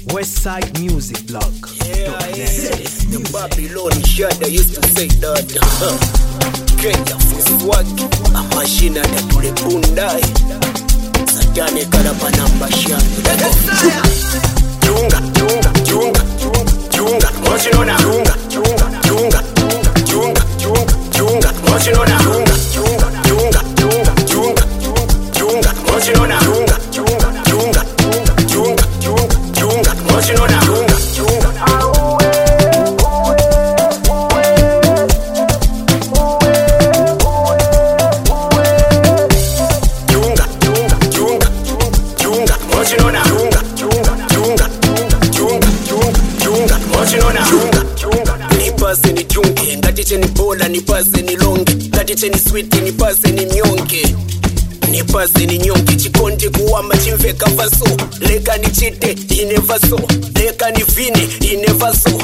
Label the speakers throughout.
Speaker 1: Westside Music Blog.
Speaker 2: Yeah. The Babylon Shada used to say that Kenya for swag a machine that to the bundai Satane karabana mashani Junga Mosinona Junga Mosinona Junga Mosinona Nipase ni junge, ngatiche ni bola, nipase ni longe, ngatiche ni sweet, nipase ni nyonge. Nipase ni nyonge, chikonde kuwamba chimveka faso. Leka ni chite, inevaso. Leka ni vine, inevaso.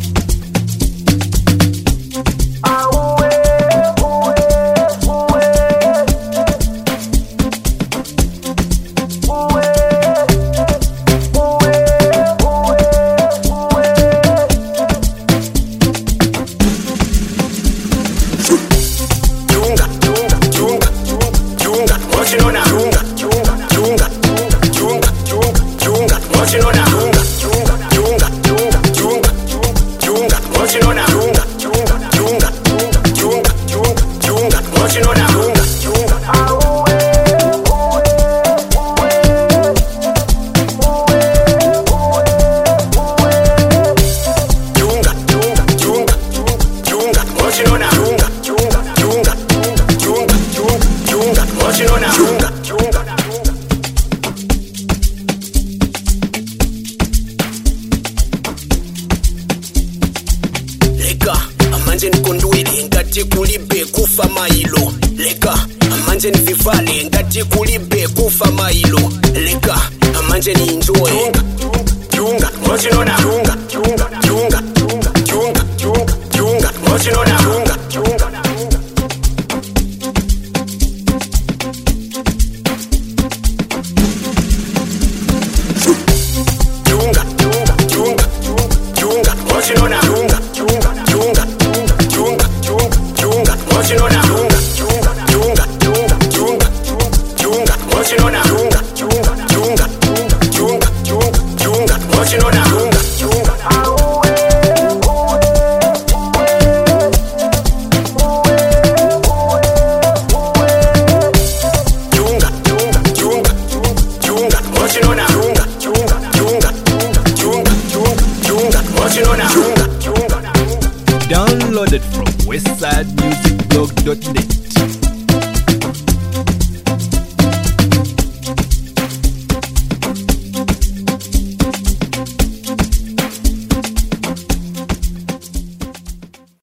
Speaker 2: Amanje nikondwili ngati kulibe kufa mailo. Leka amanje ni vivale ngati kulibe kufa mailo. Leka amanje ni enjoy. Junga Mosinona Junga Mosinona Junga Mosinona
Speaker 1: Downloaded from westsidemusicblog.net.